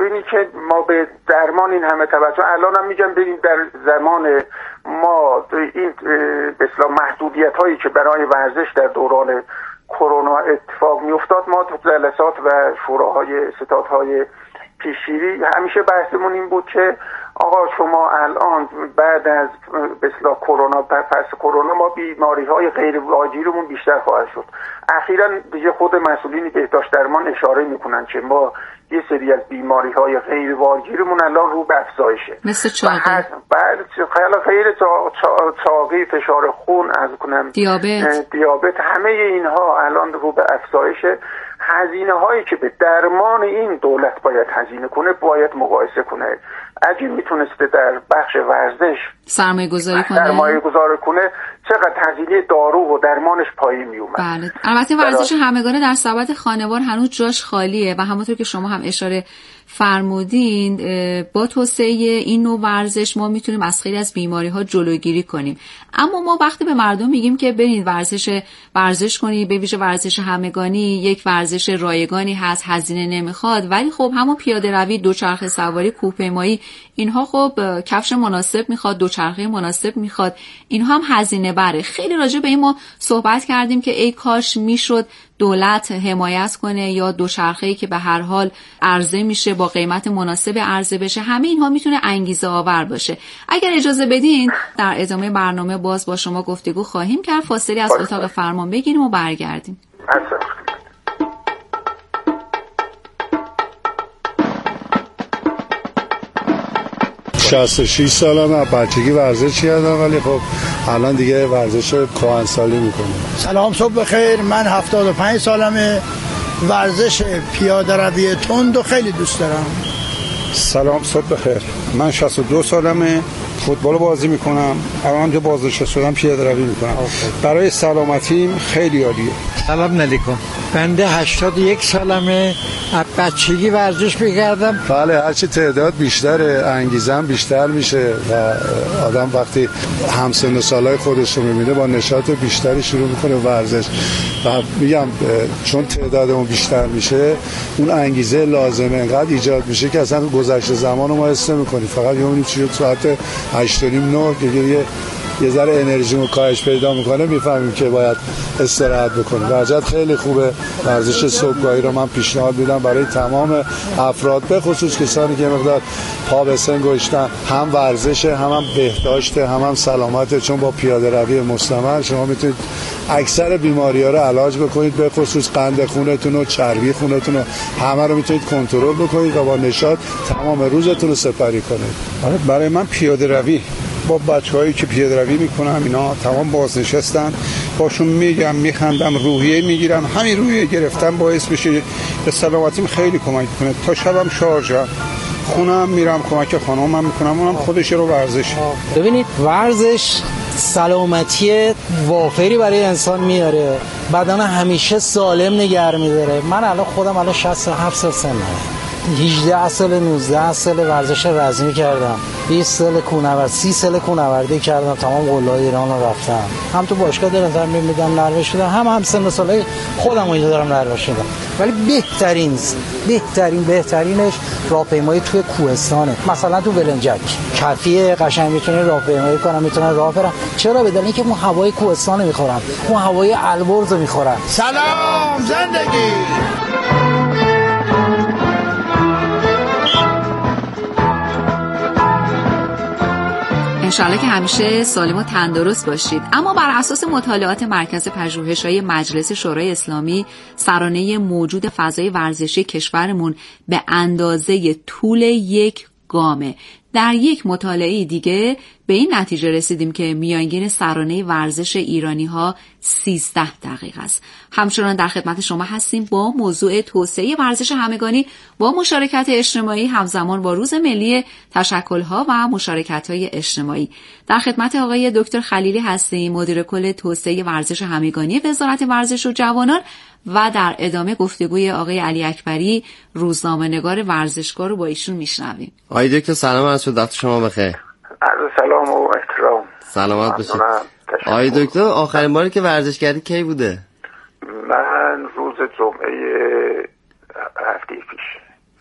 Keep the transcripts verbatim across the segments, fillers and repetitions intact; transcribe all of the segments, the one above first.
ببینید که ما به درمان این همه توجه، الان هم میگم ببینید در زمان ما این به اصطلاح محدودیت هایی که برای ورزش در دوران کرونا اتفاق میافتاد، ما تو جلسات و شوراهای ستادهای پیشگیری همیشه بحثمون این بود که آقا شما الان بعد از به اصطلاح کرونا، پس کرونا ما بیماری های غیر واجیرمون بیشتر خواهد شد. اخیراً دیگه خود مسئولین بهداشت درمان اشاره میکنن که ما یه سری از بیماری های غیر واجیرمون الان رو به افزایشه، مثل چاقی، بعد خیلی چاقی، فشار خون، از کنم دیابت دیابت همه اینها الان رو به افزایشه. هزینه هایی که به درمان این دولت باید هزینه کنه باید مقایسه کنه. اگه میتونسته در بخش ورزش سرمایه گذاری کنه سرمایه گذاری کنه چقدر هزینه دارو و درمانش پایین می اومد. بله. البته ورزش همگانه در سبد خانوار هنوز جاش خالیه و همونطور که شما هم اشاره فرمودین با توسعه این نوع ورزش ما میتونیم از خیلی از بیماری ها جلوگیری کنیم. اما ما وقتی به مردم میگیم که برید ورزش ورزش کنید، به ویژه ورزش همگانی یک ورزش رایگانی هست، هزینه نمیخواد، ولی خب همون پیاده روی، دوچرخه سواری، کوهپیمایی، اینها خب کفش مناسب میخواد، دوچرخه مناسب میخواد، اینها هم هزینه بره. خیلی راجع به این ما صحبت کردیم که ای کاش میشد دولت حمایت کنه یا دوچرخه‌ای که به هر حال عرضه میشه با قیمت مناسب عرضه بشه. همه اینها میتونه انگیزه آور باشه. اگر اجازه بدین در ادامه برنامه باز با شما گفتگو خواهیم کرد. فاصله از اتاق فرمان بگیریم و برگردیم. شصت و شش سالمه، بچگی ورزش کردم ولی خب الان دیگه ورزش کهنسالی میکنم. سلام، صبح بخیر. من هفتاد و پنج سالمه، ورزش پیاده روی تند و خیلی دوست دارم. سلام، صبح بخیر. من شصت و دو سالمه، فوتبال بازی میکنم. الان که بازنشسته شدم پیاده روی میکنم. برای سلامتیم خیلی عالیه. سلام علیکم. بنده هشتاد و یک سالمه، از بچگی ورزش میکردم. بله، هرچی تعداد بیشتره انگیزم بیشتر میشه و آدم وقتی همسن و سالای خودش رو میبینه با نشاط بیشتری شروع میکنه ورزش. و میگم چون تعدادمون بیشتر میشه اون انگیزه لازمه انقدر ایجاد میشه که اصلا گذشته زمان رو ما حس نمیکنیم. فقط میبینیم چی ساعت هشت و نیم نه که یه یه ذره انرژیمون کاهش پیدا میکنه، میفهمیم که باید استراحت بکنیم. درجت خیلی خوبه. ورزش صبحگاهی رو من پیشنهاد میدم برای تمام افراد، به خصوص کسانی که مقدار پا به سن گذاشتن. هم ورزشه، هم هم بهداشته، هم هم سلامته، چون با پیاده روی مستمر شما میتونید اکثر بیماری‌ها رو علاج بکنید، به خصوص قند خونتون و چربی خونتون رو همه رو میتونید کنترل بکنید و با نشاط تمام روزتون رو سپری کنید. آره، برای من پیاده روی با بچه‌هایی که پیاده روی میکنم اینا تمام بازنشستن، باشون میگم میخندم، روحیه میگیرم. همین روحیه گرفتم باعث میشه به سلامتیم خیلی کمک کنه. تا شبم شارژم، خونم میرم کمک خانومم میکنم، اونم خودش رو ورزش. ببینید ورزش سلامتی وافری برای انسان میاره، بدن همیشه سالم نگه میداره. من الان خودم الان شصت و هفت سال سنم، هجده سال نوزده سال ورزش رزمی کردم، بیست سال کوهنورد، سی سال کوهنوردی کردم، تمام قله‌های ایران رو رفتم. هم تو باشگاه دارم تمرین میدم، نرو شدم، هم هم سن سالای خودم اینجا دارم نرو شدم. ولی بهترین بهترین بهترینش راهپیمایی توی کوهستانه. مثلا تو ولنجک کفیه، قشنگ میتونه راهپیمایی کنم، میتونه راه برم. چرا؟ بدون اینکه اون هوای کوهستان میخورم، اون هوای البرز میخورم. سلام زندگی. انشالله که همیشه سالم و تندرست باشید. اما بر اساس مطالعات مرکز پژوهش‌های مجلس شورای اسلامی، سرانه موجود فضای ورزشی کشورمون به اندازه طول یک گامه. در یک مطالعه دیگه به این نتیجه رسیدیم که میانگین سرانه ورزش ایرانی‌ها سیزده دقیقه است. همچنان در خدمت شما هستیم با موضوع توسعه ورزش همگانی با مشارکت اجتماعی همزمان با روز ملی تشکل‌ها و مشارکت‌های اجتماعی. در خدمت آقای دکتر خلیلی هستیم، مدیر کل توسعه ورزش همگانی وزارت ورزش و جوانان، و در ادامه گفتگوی آقای علی اکبری، روزنامه‌نگار ورزشکار، رو با ایشون میشنویم. آقای دکتر سلام عرض شد، شما بخیر. عرض سلام و احترام. سلامت باشید. آقای دکتر آخرین باری که ورزش کردی کی بوده؟ من روز جمعه هفته پیش.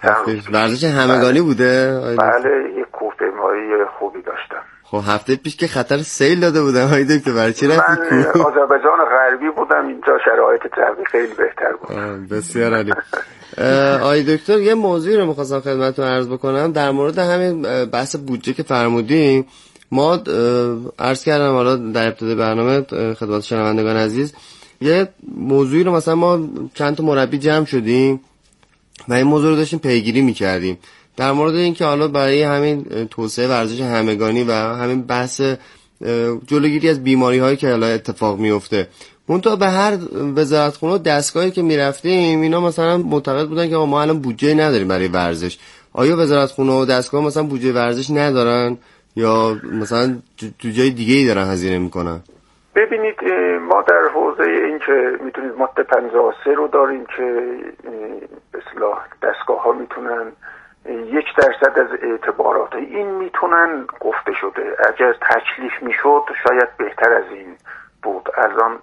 هفته پیش ورزش همگانی بوده؟ بله یک کوهپیمایی خوبی داشتم. خب هفته پیش که خطر سیل داده بودم های دکتر، برای چی رفتید؟ من آذربایجان غربی بودم، اینجا شرایط جوی خیلی بهتر بود. بسیار عالی. آقای دکتر یه موضوعی رو می‌خواستم خدمتتون عرض بکنم در مورد همین بحث بودجه که فرمودیم. ما عرض کردم حالا در ابتدای برنامه خدمت شنوندگان عزیز یه موضوعی رو مثلا ما چند تا مربی جمع شدیم و این موضوع رو داشتیم پیگیری می‌کردیم در مورد اینکه حالا برای همین توسعه ورزش همگانی و همین بحث جلوگیری از بیماری‌هایی که حالا اتفاق میفته، منتها به هر وزارتخونه و دستگاهی که میرفتیم اینا مثلا معتقد بودن که ما الان بودجه نداریم برای ورزش. آیا وزارتخونه و دستگاه مثلا بودجه ورزش ندارن یا مثلا تو جای دیگه‌ای دارن هزینه میکنن؟ ببینید ما در حوزه این که میتونید ماده پنجاه و سه رو داریم که به اصطلاح دستگاه‌ها میتونن یک درصد از اعتبارات این میتونن گفته شده، اگر تکلیف میشد شاید بهتر از این بود، الان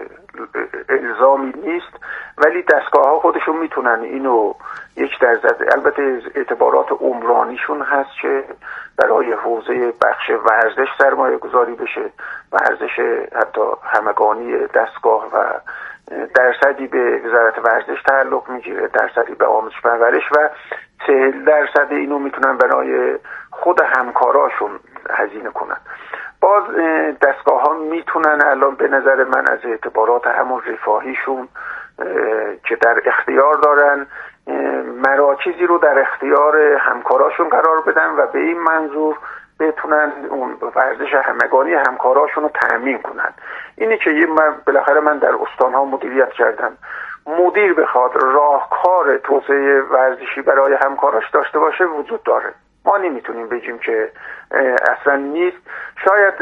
الزامی نیست ولی دستگاه ها خودشون میتونن اینو یک درصد، البته اعتبارات عمرانیشون هست که برای حوزه بخش ورزش سرمایه گذاری بشه، ورزش حتی همگانی دستگاه و درصدی به وزارت ورزش تعلق میگیره، درصدی به آموزش پرورش و چهل درصد اینو میتونن برای خود همکاراشون هزینه کنن. باز دستگاه ها میتونن الان به نظر من از اعتبارات همون رفاهیشون که در اختیار دارن مراکزی رو در اختیار همکاراشون قرار بدن و به این منظور بتونن اون ورزش همگانی همکاراشون رو تأمین کنن. اینی که یه من بالاخره من در استانها مدیریت کردم، مدیر بخواد راهکار توسعه ورزشی برای همکاراش داشته باشه وجود داره، ما نمیتونیم بگیم که اصلا نیست. شاید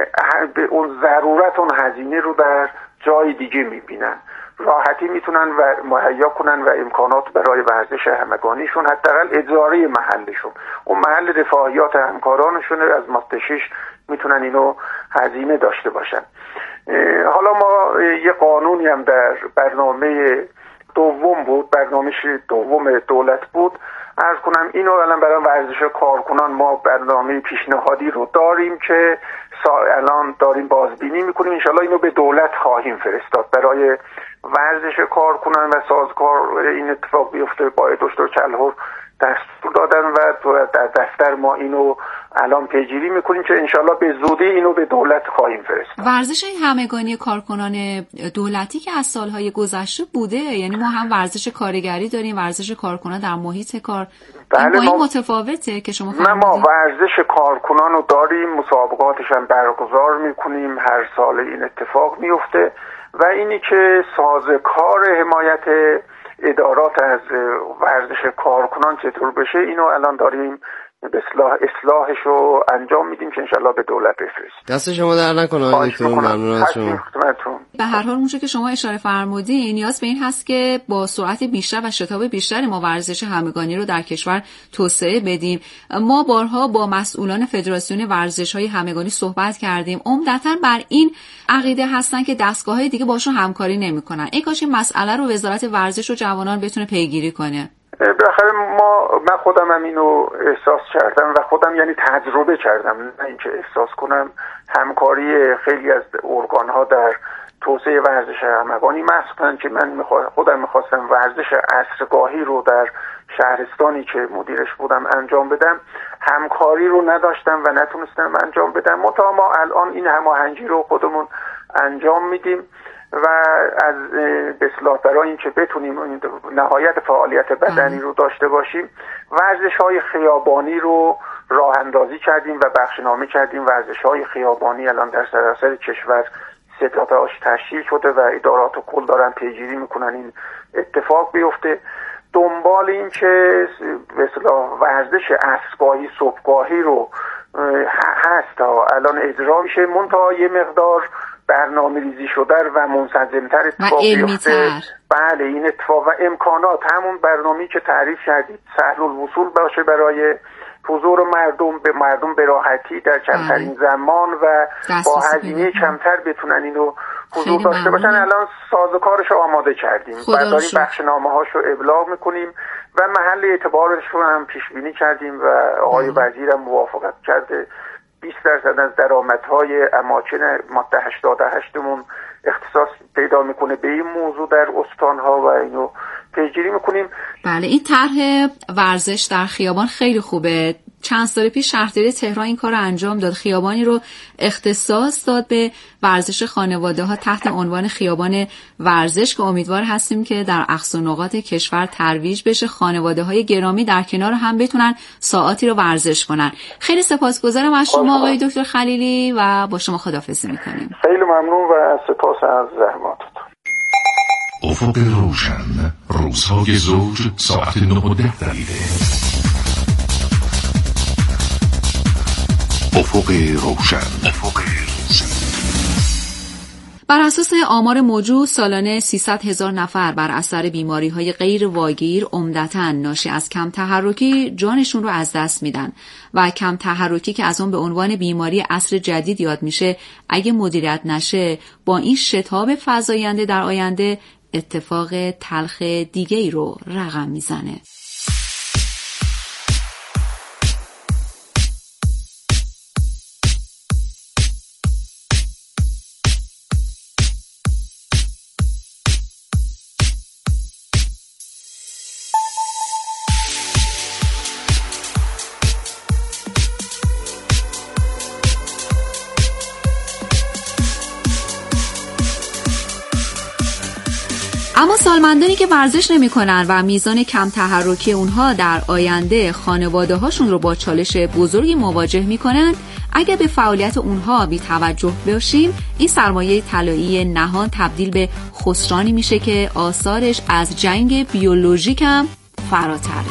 به اون ضرورت اون هزینه رو در جای دیگه میبینن، راحتی میتونن و مهیا کنن و امکانات برای ورزش همگانیشون حداقل اداره محلشون، اون محل رفاهیات همکارانشون از ماده شش میتونن اینو هزینه داشته باشن. حالا ما یه قانونی هم در برنامه دوم بود، برنامه دوم دولت بود، عرض کنم اینو الان برای ورزش کارکنان ما برنامه پیشنهادی رو داریم که الان داریم بازبینی میکنیم، انشالله اینو به دولت خواهیم فرستاد. برای ورزش کارکنان و سازکار این اتفاق بیفته باید دکتر چلهور دستور دادن و در دفتر ما اینو الان پیگیری میکنیم که انشالله به زودی اینو به دولت خواهیم فرستاد. ورزش همگانی کارکنان دولتی که از سالهای گذشته بوده، یعنی ما هم ورزش کارگری داریم، ورزش کارکنان در محیط کار، بله با این ما... متفاوته که شما نه ما ورزش کارکنان رو داریم، مسابقاتش هم برگزار میکنیم، هر سال این اتفاق میفته و اینی که سازکار حمایت ادارات از ورزش کارکنان چطور بشه اینو الان داریم به اصلاح اصلاحش رو انجام میدیم که انشالله به دولت بفرستیم. دست شما در نکنه دکتر، ممنون از شما. به هر حال اونچه که شما اشاره فرمودین نیاز به این هست که با سرعت بیشتر و شتاب بیشتری ما ورزش همگانی رو در کشور توسعه بدیم. ما بارها با مسئولان فدراسیون ورزش‌های همگانی صحبت کردیم، عمدتاً بر این عقیده هستن که دستگاه‌های دیگه باشون همکاری نمی‌کنن. ای کاش این مسئله رو وزارت ورزش و جوانان بتونه پیگیری کنه. بالاخره ما من خودم هم اینو احساس کردم و خودم یعنی تجربه کردم، نه اینکه احساس کنم، همکاری خیلی از ارگان‌ها در توسعه ورزش همگانی، مثلا که من خودم میخواستم ورزش عصرگاهی رو در شهرستانی که مدیرش بودم انجام بدم، همکاری رو نداشتم و نتونستم انجام بدم. منتها ما الان این هماهنگی رو خودمون انجام میدیم و از به اصطلاح برای اینکه بتونیم نهایت فعالیت بدنی رو داشته باشیم ورزش‌های خیابانی رو راه اندازی کردیم و بخشنامه کردیم. ورزش‌های خیابانی الان در سراسر کشور ستاده‌اش تشکیل شده و ادارات کل دارن پیگیری میکنن این اتفاق بیفته. دنبال این که به اصطلاح ورزش عصرگاهی صبحگاهی رو هست تا الان اجرا میشه، منتها یه مقدار برنامه ریزی شده و منسجم‌تر اتفاق بیفته. بله این اتفاق و امکانات همون برنامه‌ای که تعریف کردید سهل الوصول باشه برای حضور مردم، به مردم به راحتی در کمترین زمان و با هزینه کمتر بتونن اینو حضور داشته باشن. الان سازوکارش رو آماده کردیم و داریم بخشنامه هاش رو ابلاغ میکنیم و محل اعتبارشون هم پیش بینی کردیم و آقای وزیر هم موافقت کرده. بیست درصد از درآمدهای اماکن ماده هشتاد و هشتمون اختصاص پیدا میکنه به این موضوع در استانها و اینو پیگیری میکنیم. بله، این طرح ورزش در خیابان خیلی خوبه. چند سال پیش شهرداری تهران این کار رو انجام داد، خیابانی رو اختصاص داد به ورزش خانواده ها تحت عنوان خیابان ورزش که امیدوار هستیم که در اقصا نقاط کشور ترویج بشه، خانواده های گرامی در کنار هم بتونن ساعاتی رو ورزش کنن. خیلی سپاسگزارم از شما آقای دکتر خلیلی و با شما خداحافظی میکنیم. خیلی ممنون و سپاس از زحماتتون. افق روشن، روزهای زوج، ساعت نه و ده دقیقه. افق روشن. افق روشن. بر اساس آمار موجود سالانه سیصد هزار نفر بر اثر بیماری‌های غیر واگیر عمدتاً ناشی از کم تحرکی جانشون رو از دست میدن و کم تحرکی که از اون به عنوان بیماری عصر جدید یاد میشه اگه مدیریت نشه با این شتاب فزاینده در آینده اتفاق تلخ دیگه‌ای رو رقم میزنه. اما سالمندانی که ورزش نمی‌کنن و میزان کم تحرکی اونها در آینده خانواده هاشون رو با چالش بزرگی مواجه می‌کنن. اگر به فعالیت اونها بی توجه باشیم این سرمایه طلایی نهان تبدیل به خسرانی میشه که آثارش از جنگ بیولوژیک هم فراتره.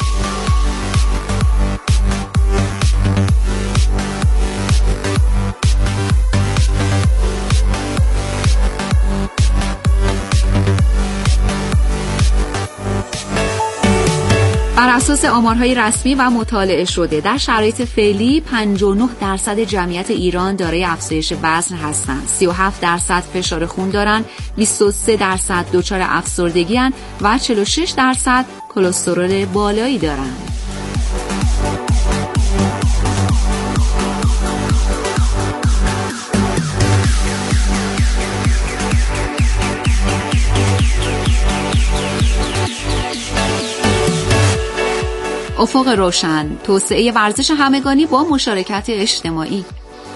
بر اساس آمارهای رسمی و مطالعه شده در شرایط فعلی پنجاه و نه درصد جمعیت ایران دارای افزایش وزن هستند، سی و هفت درصد فشار خون دارند، بیست و سه درصد دچار افسردگی هستند و چهل و شش درصد کلسترول بالایی دارند. افق روشن، توسعه ورزش همگانی با مشارکت اجتماعی.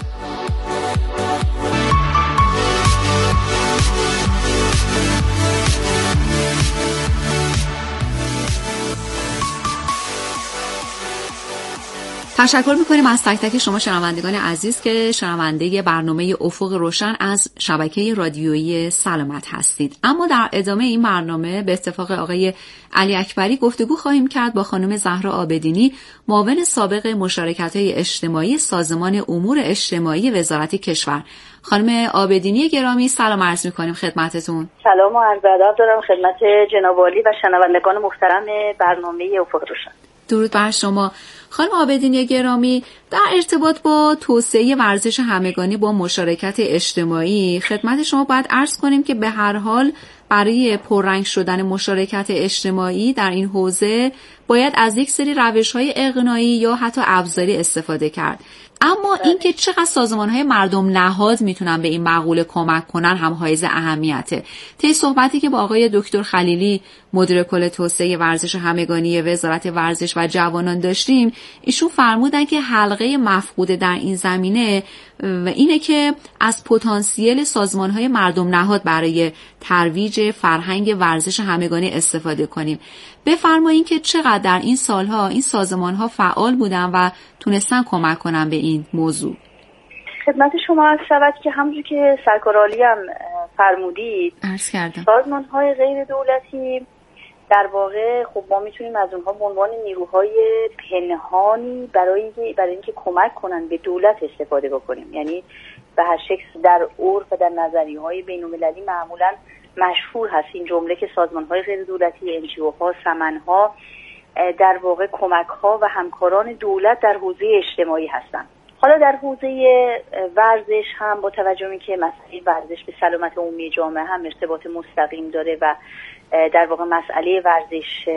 تشکر میکنیم از تک تک شما شنوندگان عزیز که شنونده برنامه افق روشن از شبکه رادیویی سلامت هستید. اما در ادامه این برنامه به اتفاق آقای علی اکبری گفتگو خواهیم کرد با خانم زهرا عابدینی، معاون سابق مشارکت‌های اجتماعی سازمان امور اجتماعی وزارت کشور. خانم عابدینی گرامی سلام عرض میکنیم خدمتتون. سلام و عرض ادب دارم خدمت جناب عالی و شنوندگان محترم برنامه افق روشن. درود بر شما. خانم عابدینی گرامی، در ارتباط با توسعه ورزش همگانی با مشارکت اجتماعی خدمت شما باید عرض کنیم که به هر حال برای پررنگ شدن مشارکت اجتماعی در این حوزه باید از یک سری روش‌های اقناعی یا حتی ابزاری استفاده کرد. اما اینکه چقدر سازمان‌های مردم نهاد میتونن به این مقوله کمک کنن هم حائز اهمیته. طی صحبتی که با آقای دکتر خلیلی مدیر کل توسعه ورزش همگانی وزارت ورزش و جوانان داشتیم، ایشون فرمودن که حلقه مفقوده در این زمینه و اینه که از پتانسیل سازمان‌های مردم نهاد برای ترویج فرهنگ ورزش همگانی استفاده کنیم. بفرمایید که چقدر در این سالها این سازمان‌ها فعال بودن و تونستن کمک کنن به این موضوع. خدمت شما عرض شود که همونجور که سرکار عالی هم فرمودید عرض کردم سازمان‌های غیر دولتی در واقع خب ما میتونیم از اونها به عنوان نیروهای پنهانی برای برای اینکه کمک کنن به دولت استفاده بکنیم. یعنی به هر شکل در عرف و در نظریه‌های بین‌المللی معمولاً مشهور هست این جمله که سازمان‌های غیر دولتی، ان جی او ها، سمن‌ها در واقع کمک‌ها و همکاران دولت در حوزه اجتماعی هستند. حالا در حوزه ورزش هم با توجه به که مسئله ورزش به سلامت عمومی جامعه هم ارتباط مستقیم داره و در واقع مسئله ورزش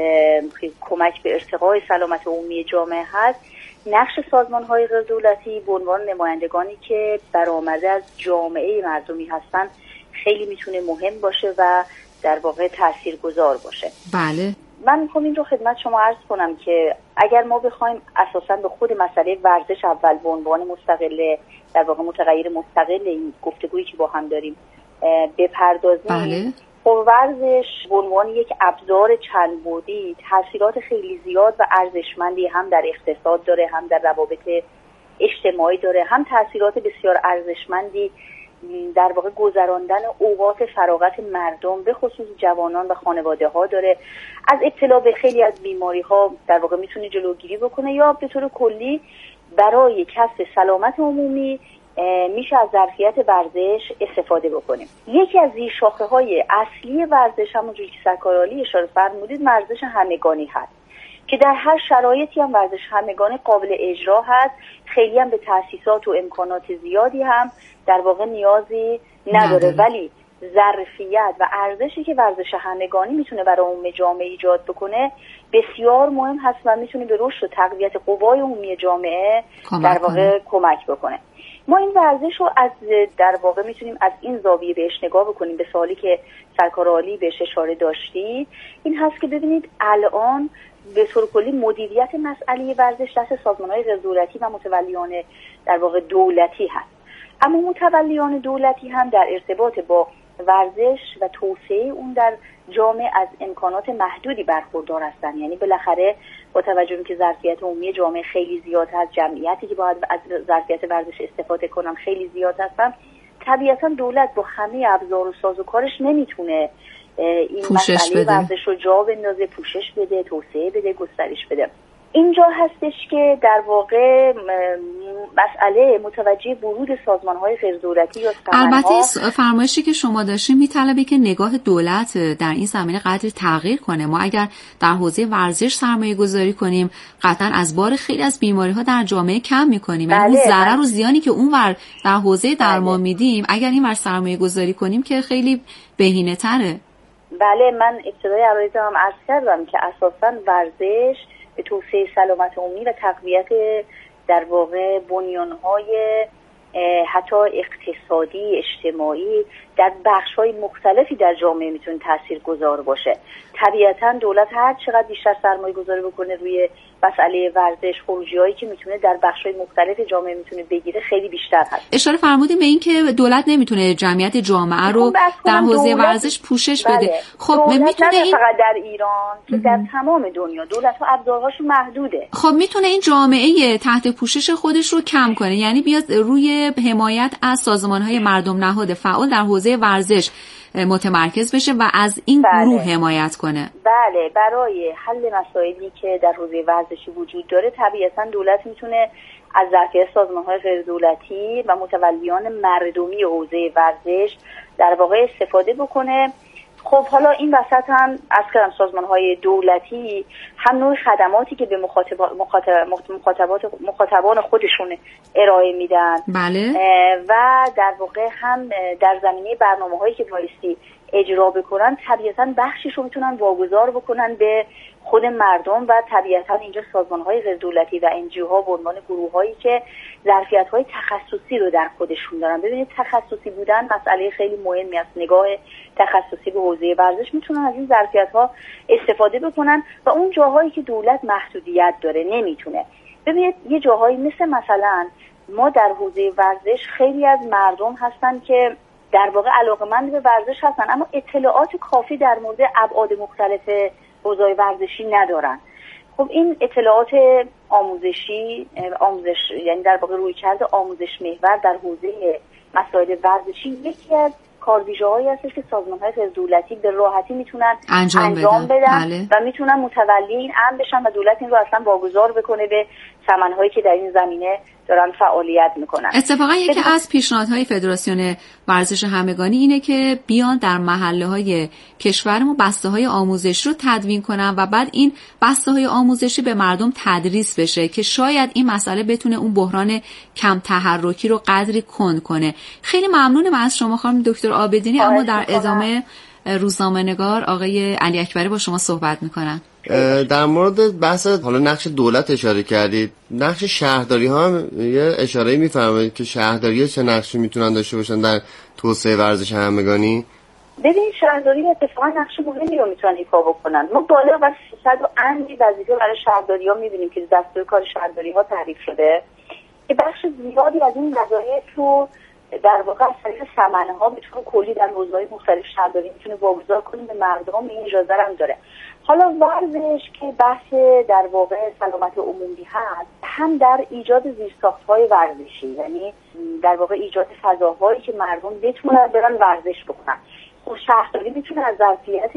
کمک به ارتقای سلامت عمومی جامعه هست، نقش سازمان‌های غیر دولتی به عنوان نمایندگانی که برآمده از جامعه مردمی هستن خیلی میتونه مهم باشه و در واقع تاثیرگذار باشه. بله. من میخوام این رو خدمت شما عرض کنم که اگر ما بخوایم اساساً به خود مسئله ورزش اول به عنوان مستقل، در واقع متغیر مستقل این گفتگویی که با هم داریم بپردازیم، بله. خب ورزش به عنوان یک ابزار چند بعدی تاثیرات خیلی زیاد و ارزشمندی هم در اقتصاد داره، هم در روابط اجتماعی داره، هم تاثیرات بسیار ارزشمندی در واقع گذراندن اوقات فراغت مردم به خصوص جوانان و خانواده ها داره. از ابتلا به خیلی از بیماری ها در واقع میتونه جلوگیری بکنه یا به طور کلی برای کسب سلامت عمومی میشه از ظرفیت ورزش استفاده بکنیم. یکی از زیرشاخه های اصلی ورزش همونجوری که سرکار عالی اشاره فرمودید ورزش همگانی هست که در هر شرایطی هم ورزش همگانی قابل اجرا هست. خیلی هم به تأسیسات و امکانات زیادی هم در واقع نیازی نداره, نداره. ولی ظرفیت و ارزشی که ورزش همگانی میتونه برای عموم جامعه ایجاد بکنه بسیار مهم هست و میتونه به رشد و تقویت قوای عمومی جامعه در واقع کمک بکنه. ما این ورزش رو از در واقع میتونیم از این زاویه بهش نگاه بکنیم. به سوالی که سرکار عالی بهش اشاره داشتید این هست که ببینید الان به طور کلی مدیریت مسئله ورزش دست سازمان‌های غیر دولتی و متولیان در واقع دولتی هست، اما متولیان دولتی هم در ارتباط با ورزش و توسعه اون در جامعه از امکانات محدودی برخوردار هستن. یعنی بالاخره با توجه به که ظرفیت عمومی جامعه خیلی زیاد هست، جمعیتی که باید از ظرفیت ورزش استفاده کنن خیلی زیاد هستن، طبیعتا دولت با همه ابزار و سازوکارش نمیتونه این مسئله ورزش رو جا بندازه، پوشش بده، توسعه بده، گسترش بده. اینجا هستش که در واقع مسئله متوجه ورود سازمان‌های غیر دولتی یا سازمان‌ها، البته فرمایشی که شما داشتین میطلبه که نگاه دولت در این زمینه قدری تغییر کنه. ما اگر در حوزه ورزش سرمایه گذاری کنیم قطعا از بار خیلی از بیماری‌ها در جامعه کم می‌کنیم. یعنی اون ضرر و زیانی که اون ور در حوزه درمان میدیم اگر این ور سرمایه گذاری کنیم که خیلی بهینه‌تره. بله، من ابتدای عرایزم هم عرض کردم که اساساً ورزش به توسعه سلامت عمومی و تقویت در واقع بنیان‌های حتی اقتصادی، اجتماعی در بخش‌های مختلفی در جامعه میتونه تاثیرگذار باشه. طبیعتاً دولت هر چقدر بیشتر سرمایه گذاری بکنه روی مسئله ورزش، خروجی‌هایی که میتونه در بخش‌های مختلف جامعه میتونه بگیره خیلی بیشتر هست. اشاره فرمودیم به این که دولت نمیتونه جمعیت جامعه رو در حوزه ورزش پوشش بده. بله. خب میتونه این فقط در ایران که در تمام دنیا دولت‌ها ابزارهاشون محدوده. خب میتونه این جامعه تحت پوشش خودش رو کم کنه، یعنی بیاد روی حمایت از سازمان‌های مردم نهاد فعال در حوزه ورزش متمرکز بشه و از این بله. گروه حمایت کنه. بله، برای حل مسائلی که در حوزه ورزشی وجود داره طبیعتاً دولت میتونه از ظرفیت سازمان‌های غیر دولتی و متولیان مردمی حوزه ورزش در واقع استفاده بکنه. خب حالا این وسط هم از کردم سازمان‌های دولتی هم نوع خدماتی که به مخاطب مخاطبات مخاطبان خودشون ارائه میدن بله. و در واقع هم در زمینه برنامه‌هایی که بایستی اجرا بکنن طبیعتاً بخشیش رو میتونن واگذار بکنن به خود مردم و طبیعتاً اینجا سازمان‌های غیر دولتی و انجیوها به عنوان گروه‌هایی که ظرفیت‌های تخصصی رو در خودشون دارن. ببینید تخصصی بودن مسئله خیلی مهمی است. نگاه تخصصی به حوزه ورزش میتونن از این ظرفیت‌ها استفاده بکنن و اون جاهایی که دولت محدودیت داره نمیتونه. ببینید یه جاهایی مثل مثلا ما در حوزه ورزش خیلی از مردم هستن که در واقع علاقه‌مند به ورزش هستن اما اطلاعات کافی در مورد ابعاد مختلف حوزه ورزشی ندارن. خب این اطلاعات آموزشی آموزش یعنی در واقع رویکرد آموزش محور در حوزه مسائل ورزشی یکی از کارویژه‌هایی هستش که سازمان‌های غیر دولتی به راحتی میتونن انجام, انجام بدن, بدن بله. و میتونن متولی این امر بشن و دولت این رو اصلا واگذار بکنه به ثمن‌هایی که در این زمینه دارن فعالیت میکنن. اتفاقا یکی از پیشنهادهای فدراسیون ورزش همگانی اینه که بیان در محله‌های کشورمون بسته‌های آموزشی رو تدوین کنن و بعد این بسته‌های آموزشی به مردم تدریس بشه که شاید این مسئله بتونه اون بحران کم تحرکی رو قدری کند کنه. خیلی ممنونم از شما خانم دکتر عابدینی. اما در ادامه روزنامه‌نگار آقای علی اکبری با شما صحبت میکنن. در مورد بحث حالا نقش دولت اشاره کردید، نقش شهرداری ها هم یه اشاره می‌فرمایید که شهرداری چه نقشی میتونن داشته باشن در توسعه ورزش همگانی؟ ببین شهرداری اتفاقا نقش مهمی رو میتونن ایفا بکنن. ما بالا و سیصد و اندی وظیفه برای شهرداری‌ها می‌بینیم که دستور کار شهرداری‌ها تعریف شده که بخش زیادی از این وظایف رو در واقع از طریق سمنه‌ها به طور کلی در حوزه‌های مختلف شهرداری میتونه واگذار کنه به مردم. این اجازه هم داره. حالا ورزش که بحث در واقع سلامت عمومی هست، هم در ایجاد زیرساخت‌های ورزشی، یعنی در واقع ایجاد فضاهایی که مردم بتونن برن ورزش بکنن. خب شهرداری میتونه از ظرفیت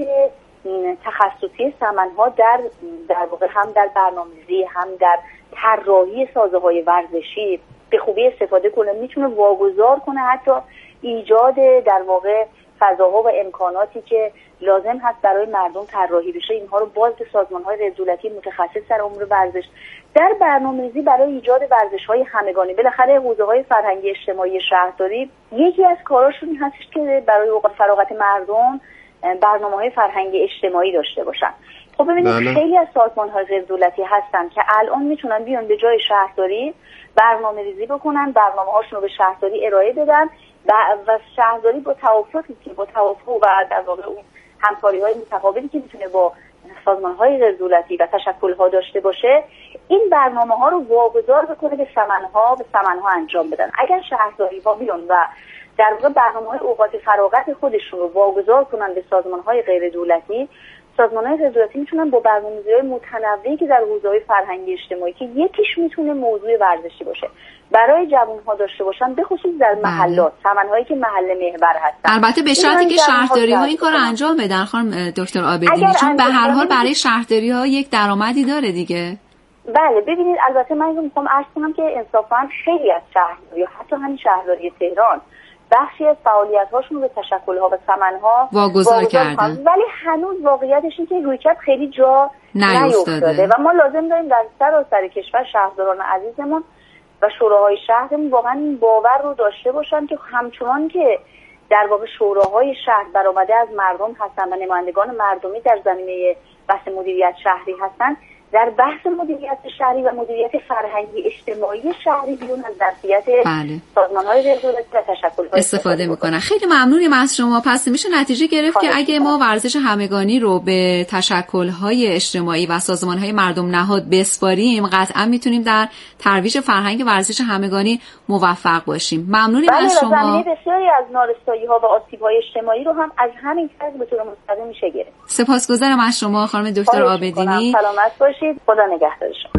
تخصصی سمن‌ها در در واقع هم در برنامه‌ریزی هم در طراحی سازه‌های ورزشی به خوبی استفاده کنه، میتونه واگذار کنه حتی ایجاد در واقع فضاها و امکاناتی که لازم هست برای مردم طراحی بشه، اینها رو باز به سازمان‌های غیر دولتی متخصص در امور ورزش در برنامه‌ریزی برای ایجاد ورزش‌های همگانی. بالاخره حوزه‌های فرهنگی اجتماعی شهرداری یکی از کاراشون این هستش که برای اوقات فراغت مردم برنامه‌های فرهنگی اجتماعی داشته باشن. خب ببینید خیلی از سازمان‌های غیر دولتی هستن که الان میتونن بیان به جای شهرداری برنامه‌ریزی بکنن، برنامه‌هاشون رو به شهرداری ارائه بدن و شهرداری با توافقی که با توافق و در واقع اون همکاری‌های متقابلی که میتونه با سازمان‌های غیر دولتی و تشکل‌ها داشته باشه، این برنامه‌ها رو واگذار بکنه به سمن‌ها به سمن‌ها انجام بدن. اگر شهرداری‌ها بیان و در واقع برنامه‌های اوقات فراغت خودشون رو واگذار کنن به سازمان‌های غیر دولتی، سازمان‌های غیر دولتی میتونن با برنامه‌ریزی‌های متنوعی که در حوزه‌های فرهنگی اجتماعی که یکیش میتونه موضوع ورزشی باشه برای جوان‌ها داشته باشن، به خصوص در محلات، سمن‌هایی که محل محور هستن. البته به شرطی که شهرداری‌ها این کارو انجام بدن خانم دکتر عابدینی، چون به هر حال برای شهرداری‌ها یک درآمدی داره دیگه. بله ببینید البته من میخوام عرض کنم که انصافاً خیلی از شهرداری‌ها، حتی همین شهرداری تهران، بخشی از فعالیت‌هاشون رو به تشکل‌ها و سمن‌ها واگذار کردن، ولی هنوز واقعیتش این که رویکرد خیلی جا نیفتاده و ما لازم داریم در سراسر کشور شهرداران عزیزمون و شوراهای شهرمون واقعا این باور رو داشته باشن که همچنان که در واقع شوراهای شهر برآمده از مردم هستن و نمایندگان مردمی در زمینه بحث مدیریت شهری هستن، در بحث مدیریت شهری و مدیریت فرهنگی اجتماعی شهری بیرون از ظرفیت بله. سازمان‌های غیر دولتی و تشکل‌های استفاده میکنن. خیلی ممنونیم از شما. پس میشه نتیجه گرفت که اگه ما ورزش همگانی رو به تشکل‌های اجتماعی و سازمان‌های مردم نهاد بسپاریم، قطعا میتونیم در ترویج فرهنگ ورزش همگانی موفق باشیم. ممنونیم بله از شما. زمینه بسیاری از نارسایی‌ها و آسیب‌های اجتماعی رو هم از همین طریق به طور مستقیم میشه گرفت. سپاسگزارم از شما خانم دکتر عابدینی. سلامت باشید. خدا نگهدار شما.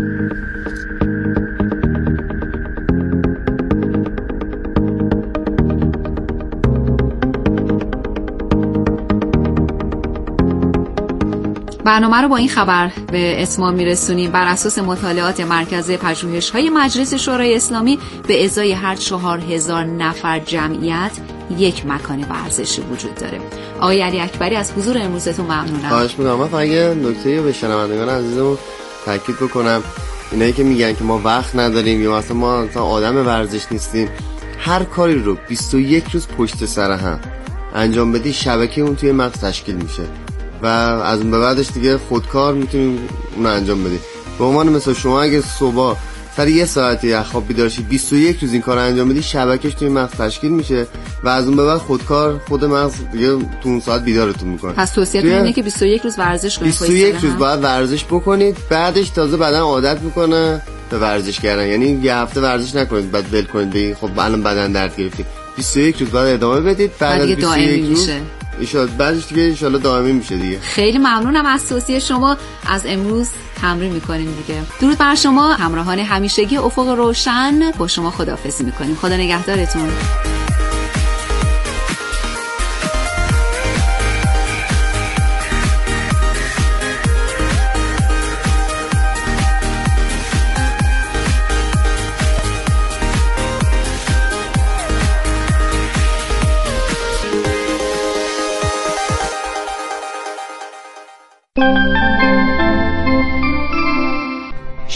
برنامه رو با این خبر به اتمام میرسونیم. بر اساس مطالعات مرکز پژوهش‌های مجلس شورای اسلامی به ازای هر چهار هزار نفر جمعیت یک مکان ورزشی وجود داره. آقای علی اکبری از حضور امروزتون ممنونم. خواهش می‌کنم. من فقط یه نکته رو به شنوندگان عزیزمون تاکید بکنم. اینایی که میگن که ما وقت نداریم یا مثلا ما مثلا آدم ورزش نیستیم، هر کاری رو بیست و یک روز پشت سر هم انجام بدی شبکه اون توی مغز تشکیل میشه و از اون به بعدش دیگه خودکار میتونیم اون انجام بدیم. به عنوان مثلا شما اگه صبح سر یه ساعتی از خواب بیدار شی بیست و یک روز این کارو انجام بدی، شبکهش توی مغز تشکیل میشه و از اون به بعد خودکار خود مغز دیگه تو اون ساعت بیدارتون میکنه. پس توصیه‌تون اینه که بیست و یک روز ورزش کنید. بیست و یک روز باید ورزش بکنید، بعدش تازه بدن عادت میکنه به ورزش کردن. یعنی یه هفته ورزش نکنید بعد ول کنید بگید خب الان بدن درد گرفت. بیست و یک روز بعد ادامه بدید، بعد از بیست و یک روز ایشالا بعدش دیگه ایشالا دائمی میشه دیگه. خیلی ممنونم از توصیه شما. از امروز تمرین میکنیم دیگه. درود بر شما همراهان همیشگی افق روشن. با شما خداحافظی میکنیم. خدا نگهدارتون.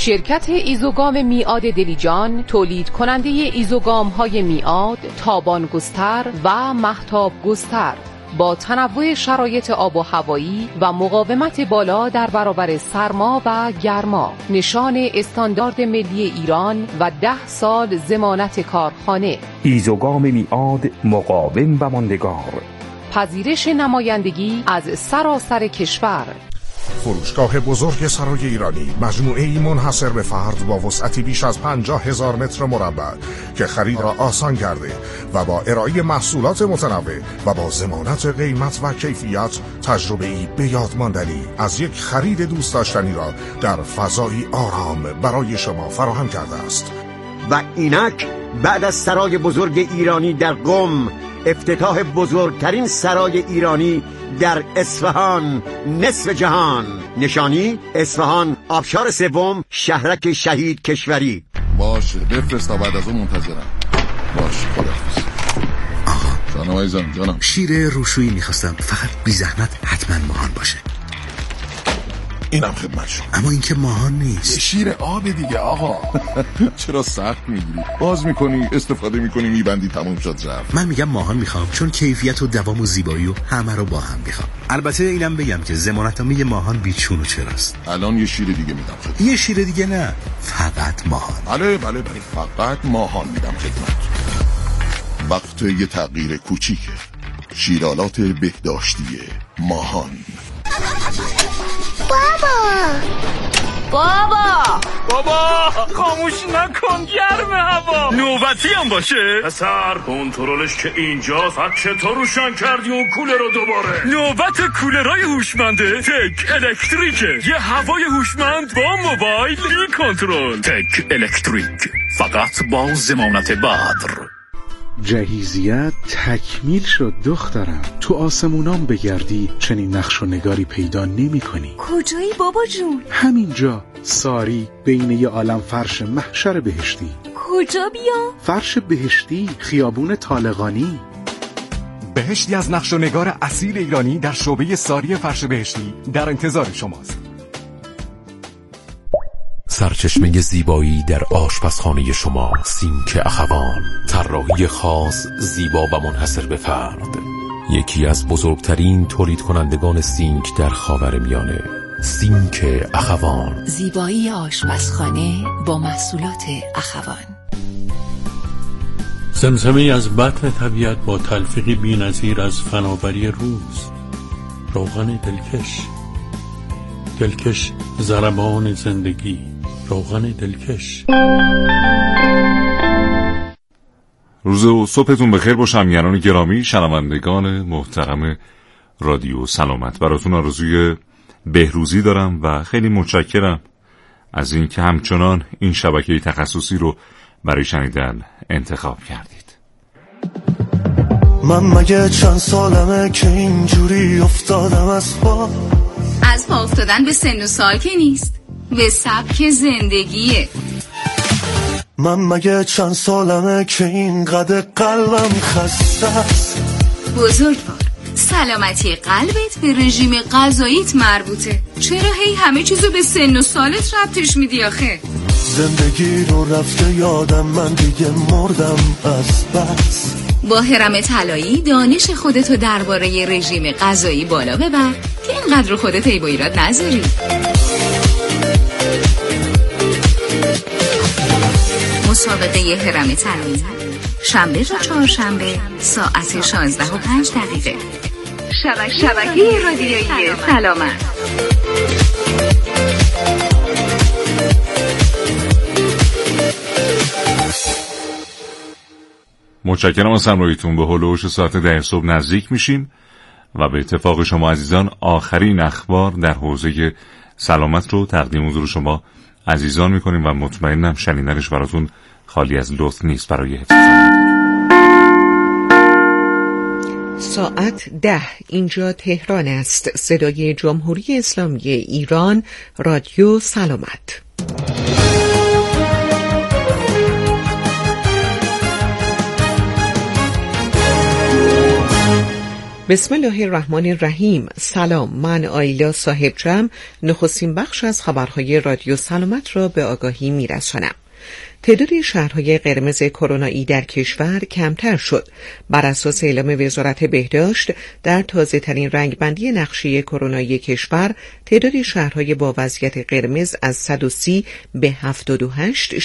شرکت ایزوگام میعاد دلیجان تولید کننده ایزوگام های میعاد، تابان گستر و مهتاب گستر با تنوع شرایط آب و هوایی و مقاومت بالا در برابر سرما و گرما، نشان استاندارد ملی ایران و ده سال ضمانت کارخانه. ایزوگام میعاد مقاوم و ماندگار. پذیرش نمایندگی از سراسر کشور. فروشگاه بزرگ سرای ایرانی، مجموعه‌ای منحصر به فرد با وسعتی بیش از پنجاه هزار متر مربع که خرید را آسان کرده و با ارائه محصولات متنوع و با ضمانت قیمت و کیفیت تجربه‌ای به یاد ماندنی از یک خرید دوست داشتنی را در فضایی آرام برای شما فراهم کرده است. و اینک بعد از سرای بزرگ ایرانی در قم، افتتاح بزرگترین سرای ایرانی در اصفهان، نصف جهان. نشانی اصفهان، آبشار سوم، شهرک شهید کشوری. باشه بفرست تا بعد از اون منتظرم. باشه خداحافظ. آقا جانم عزیزم جانم. شیر روشویی میخواستم، فقط بی زحمت حتما ماهان باشه. اینم خدمت شما. اما این که ماهان نیست. شیر آب دیگه آقا. چرا سخت میگیری؟ باز میکنی، استفاده میکنی، میبندی، تموم شد رفت. من میگم ماهان میخوام، چون کیفیت و دوام و زیبایی و همه رو با هم میخوام. البته اینم بگم که ضمانتنامه ماهان بیچون و چراست. الان یه شیر دیگه میدم خدمت. یه شیر دیگه نه، فقط ماهان. بله بله بله، فقط ماهان میدم خدمت. وقت یه تغییر کوچیکه. شیرالات بهداشتی ماهان. بابا بابا بابا خاموش نکن، گرم هوا. نوبتی هم باشه پسر، کنترلش که اینجا. فقط چطور روشن کردی اون کولر رو دوباره؟ نوبت کولرای هوشمنده تک الکتریکه. یه هوای هوشمند با موبایل بی کنترل. تک الکتریک، فقط با ضمانت بدر. جهیزیت تکمیل شد دخترم. تو آسمونام بگردی چنین نقش و نگاری پیدا نمی کنی. کجایی بابا جون؟ همینجا، ساری، بین یه عالم فرش محشر بهشتی. کجا بیام؟ فرش بهشتی، خیابون طالقانی. بهشتی از نقش و نگار اصیل ایرانی در شعبه ساری فرش بهشتی در انتظار شماست. سرچشمه زیبایی در آشپزخانه شما، سینک اخوان. طراحی خاص، زیبا و منحصر به فرد. یکی از بزرگترین تولید کنندگان سینک در خاورمیانه. سینک اخوان. زیبایی آشپزخانه با محصولات اخوان. زمزمه از بطن طبیعت با تلفیقی بی‌نظیر از فناوری روز. روغن دلکش، دلکش ضربان زندگی. روغن دلکش. روز و صبحتون بخیر باشه همیهنان گرامی، شنوندگان محترم رادیو سلامت. براتون آرزوی بهروزی دارم و خیلی متشکرم از اینکه همچنان این شبکه تخصصی رو برای شنیدن انتخاب کردید. من مگه چند سالمه که اینجوری افتادم از پا؟ از پا افتادن به سن و سال که نیست، به سبک زندگیه. من مگه چند سالمه که اینقدر قلبم خسته است؟ بزرگوار، سلامتی قلبت به رژیم غذاییت مربوطه. چرا هی همه چیزو به سن و سالت ربطش میدی آخه؟ زندگی رو رفته یادم، من دیگه مردم از بس. با هرم طلایی دانش خودتو درباره رژیم غذایی بالا ببر که اینقدر خودت ای با ایراد نذاری. مسابقه هرم طلایی، شنبه تا چهارشنبه ساعت شانزده و پنج دقیقه. شبکه رادیویی سلامت. متشکرم از همراهیتون. به هلوش ساعت ده صبح نزدیک میشیم و به اتفاق شما عزیزان آخرین اخبار در حوزه سلامت رو تقدیم حضور شما عزیزان میکنیم و مطمئنم شنیدنش براتون خالی از لطف نیست. برای حفظ ساعت ده اینجا تهران است. صدای جمهوری اسلامی ایران، رادیو سلامت. بسم الله الرحمن الرحیم. سلام، من آیلا صاحب جمع نخستین بخش از خبرهای رادیو سلامت را به آگاهی می‌رسانم. تعداد شهرهای قرمز کرونایی در کشور کمتر شد. بر اساس اعلام وزارت بهداشت در تازه‌ترین رنگبندی نقشه کرونایی کشور، تعداد شهرهای با وضعیت قرمز از صد و سی به هفتاد و هشت